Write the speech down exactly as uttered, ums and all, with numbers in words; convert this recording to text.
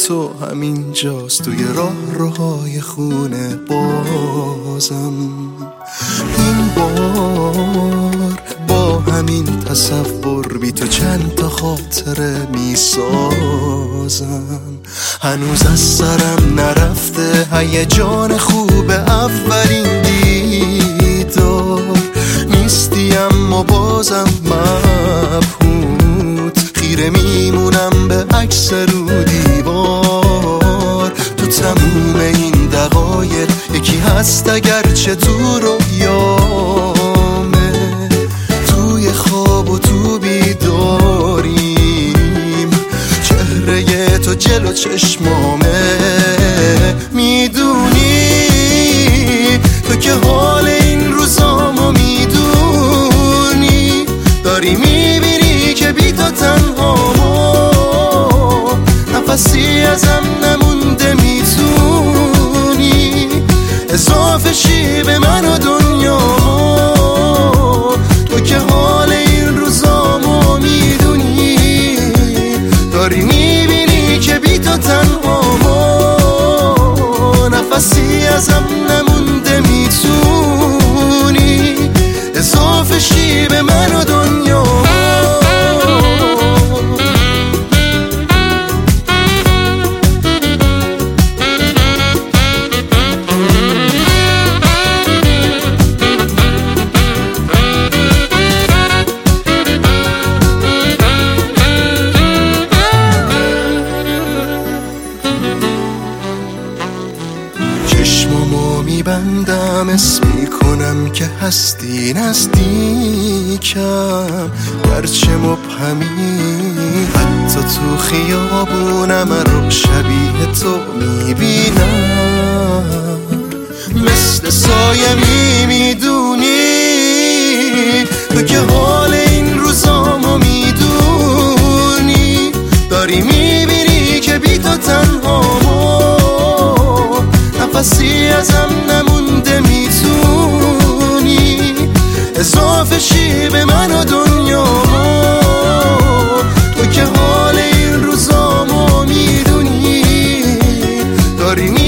تو همین جاست، توی راه روهای خونه بازم. این بار با همین تصور بی تو چند تا خاطره می سازم. هنوز از سرم نرفته هیجان خوب اولین دیدار. نیستی اما بازم مبهوت، خیره میمونم به عکس رو دیوار. تو تموم این دقایق یکی هست اگرچه تو رویامه، توی خواب و تو بیداریم، چهره تو جلو چشمامه. میدونی تو که حال این روزامو میدونی، داری میبینی که بی تو تنهامو، نفسی ازم نمونده. میتونی اضافه شی به من و دنیامو، تو که حال این روزامو میدونی، داری میبینی که بی تو تنهامو، نفسی ازم نمونده. میتونی اضافه شی به من و دنیامو. چشمامو میبندم، اسم میکنم که هستی نزدیکم، گرچه مبهمی. حتی تو خیابونم رو شبیه تو میبینم، مثل سایه میدونی تو که حال این روزامو میدونی، داری میبینی که بی تو تنهامو، نفسی ازم نمونده. میتونی اضافه شی به من و دنیامو، تو که حال این روزامو میدونی، داری